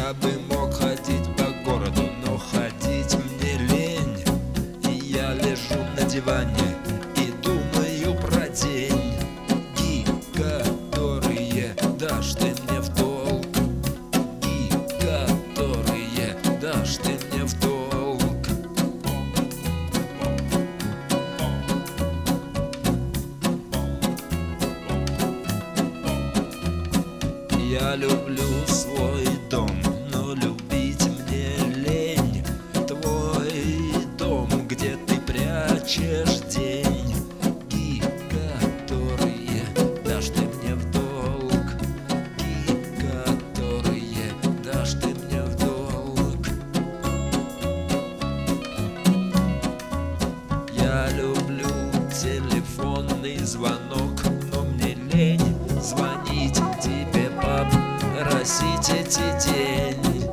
Я бы мог ходить по городу, но ходить мне лень. И я лежу на диване и думаю про деньги, которые дашь ты мне в долг. И которые дашь ты мне в долг. Я люблю свой дом, но любить мне лень. Твой дом, где ты прячешь деньги, которые дашь ты мне в долг. И которые дашь ты мне в долг. Я люблю телефонный звонок, но мне лень звонить тебе, просить эти деньги,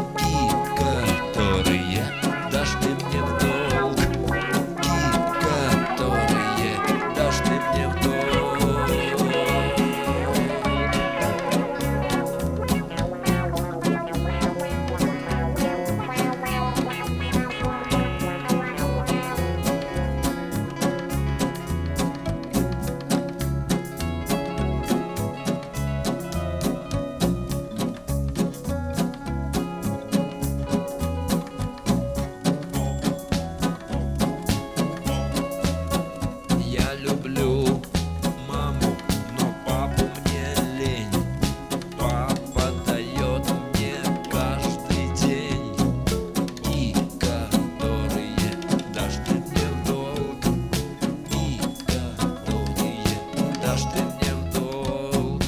которые дашь ты мне в долг. И которые дашь ты мне в долг. Я люблю маму, но папу мне лень. Папа дает мне каждый день, и которые дашь ты мне в долг. И которые дашь ты мне в долг.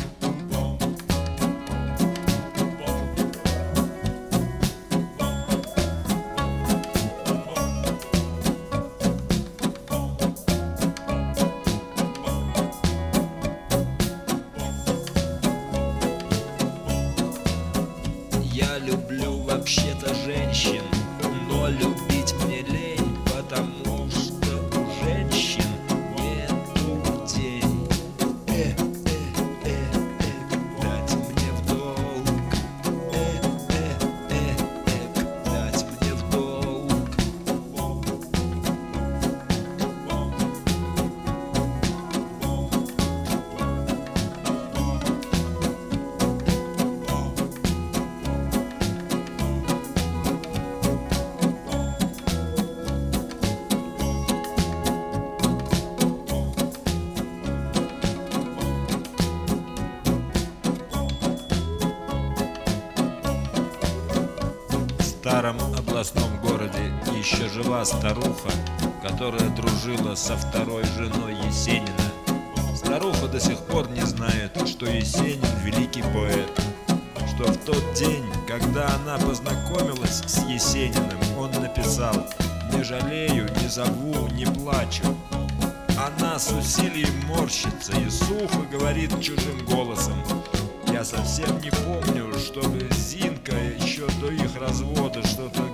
Я люблю вообще-то женщин, но любить мне лень, потому что у женщин нету денег. Дать мне в долг. Дать мне в долг. В старом областном городе еще жива старуха, которая дружила со второй женой Есенина. Старуха до сих пор не знает, что Есенин великий поэт, что в тот день, когда она познакомилась с Есениным, он написал: «Не жалею, не зову, не плачу». Она с усилием морщится и сухо говорит чужим голосом: «Я совсем не помню, чтобы Зинка еще до их развода что-то